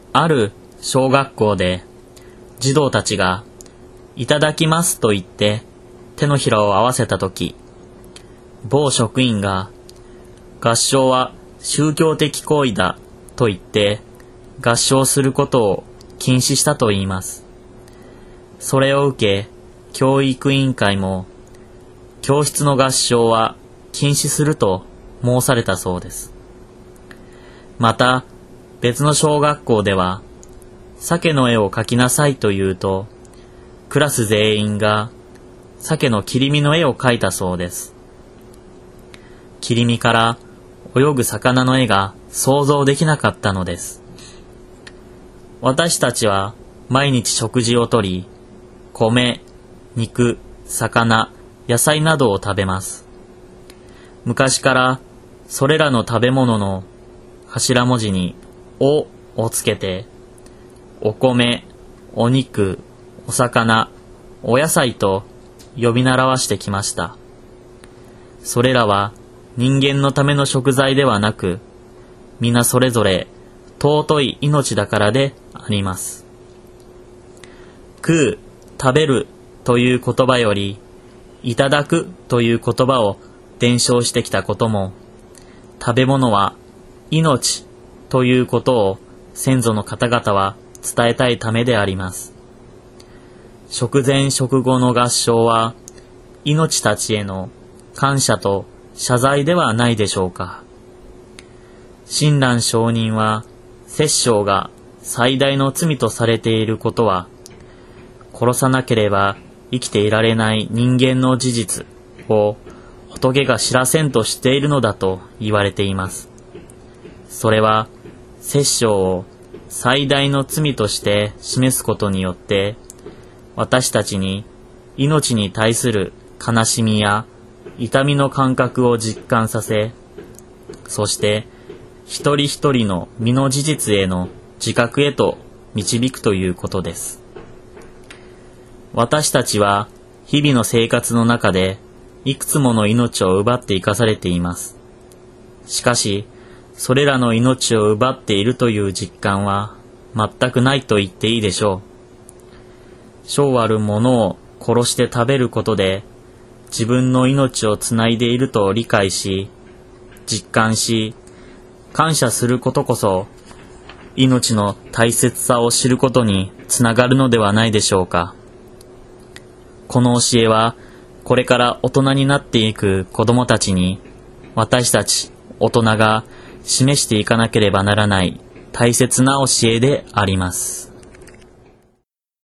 ある小学校で児童たちがいただきますと言って手のひらを合わせたとき、某職員が合唱は宗教的行為だと言って合唱することを禁止したと言います。それを受け、教育委員会も教室の合唱は禁止すると申されたそうです。また別の小学校では鮭の絵を描きなさいと言うと、クラス全員が鮭の切り身の絵を描いたそうです。切り身から泳ぐ魚の絵が想像できなかったのです。私たちは毎日食事をとり、米、肉、魚、野菜などを食べます。昔からそれらの食べ物の頭文字におをつけて、お米、お肉、お魚、お野菜と呼び習わしてきました。それらは人間のための食材ではなく、皆それぞれ尊い命だからであります。食う、食べるという言葉より、いただくという言葉を伝承してきたことも、食べ物は命ということを先祖の方々は伝えたいためであります。食前食後の合唱は、命たちへの感謝と謝罪ではないでしょうか。親鸞上人は、殺生が最大の罪とされていることは、殺さなければ生きていられない人間の事実を仏が知らせんとしているのだと言われています。それは、殺生を最大の罪として示すことによって、私たちに命に対する悲しみや痛みの感覚を実感させ、そして一人一人の身の事実への自覚へと導くということです。私たちは日々の生活の中でいくつもの命を奪って生かされています。しかし、それらの命を奪っているという実感は全くないと言っていいでしょう。生あるものを殺して食べることで自分の命をつないでいると理解し、実感し、感謝することこそ命の大切さを知ることにつながるのではないでしょうか。この教えはこれから大人になっていく子どもたちに私たち大人が示していかなければならない大切な教えであります。